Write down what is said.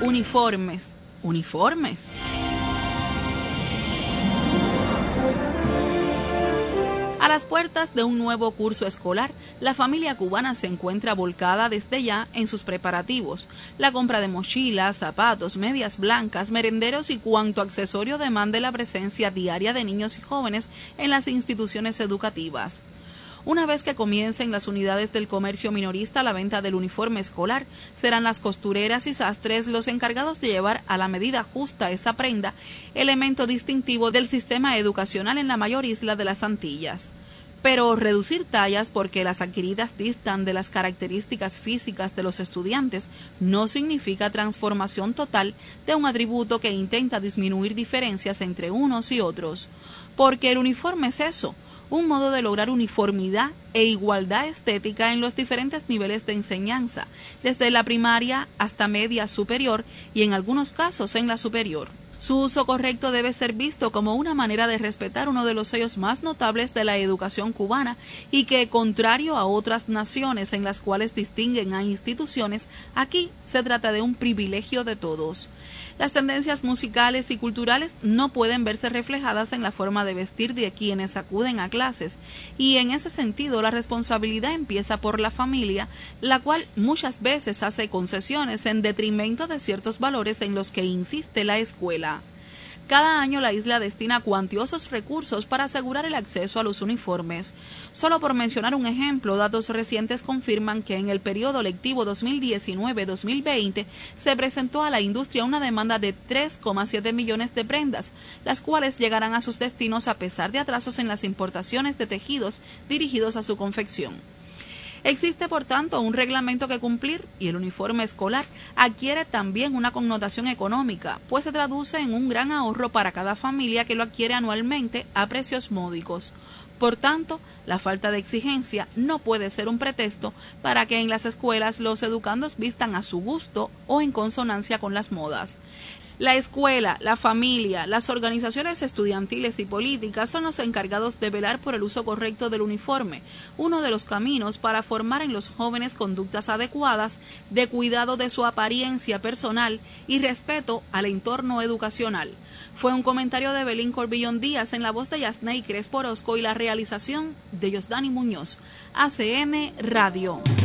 Uniformes, uniformes. A las puertas de un nuevo curso escolar, la familia cubana se encuentra volcada desde ya en sus preparativos. La compra de mochilas, zapatos, medias blancas, merenderos y cuanto accesorio demande la presencia diaria de niños y jóvenes en las instituciones educativas. Una vez que comiencen las unidades del comercio minorista la venta del uniforme escolar, serán las costureras y sastres los encargados de llevar a la medida justa esa prenda, elemento distintivo del sistema educacional en la mayor isla de las Antillas. Pero reducir tallas porque las adquiridas distan de las características físicas de los estudiantes no significa transformación total de un atributo que intenta disminuir diferencias entre unos y otros. Porque el uniforme es eso, un modo de lograr uniformidad e igualdad estética en los diferentes niveles de enseñanza, desde la primaria hasta media superior y en algunos casos en la superior. Su uso correcto debe ser visto como una manera de respetar uno de los sellos más notables de la educación cubana y que, contrario a otras naciones en las cuales distinguen a instituciones, aquí se trata de un privilegio de todos. Las tendencias musicales y culturales no pueden verse reflejadas en la forma de vestir de quienes acuden a clases, y en ese sentido la responsabilidad empieza por la familia, la cual muchas veces hace concesiones en detrimento de ciertos valores en los que insiste la escuela. Cada año la isla destina cuantiosos recursos para asegurar el acceso a los uniformes. Solo por mencionar un ejemplo, datos recientes confirman que en el periodo lectivo 2019-2020 se presentó a la industria una demanda de 3,7 millones de prendas, las cuales llegarán a sus destinos a pesar de atrasos en las importaciones de tejidos dirigidos a su confección. Existe, por tanto, un reglamento que cumplir y el uniforme escolar adquiere también una connotación económica, pues se traduce en un gran ahorro para cada familia que lo adquiere anualmente a precios módicos. Por tanto, la falta de exigencia no puede ser un pretexto para que en las escuelas los educandos vistan a su gusto o en consonancia con las modas. La escuela, la familia, las organizaciones estudiantiles y políticas son los encargados de velar por el uso correcto del uniforme, uno de los caminos para formar en los jóvenes conductas adecuadas, de cuidado de su apariencia personal y respeto al entorno educacional. Fue un comentario de Belín Corbillón Díaz en la voz de Yasney Crespo Orozco y la realización de Yosdani Muñoz. ACN Radio.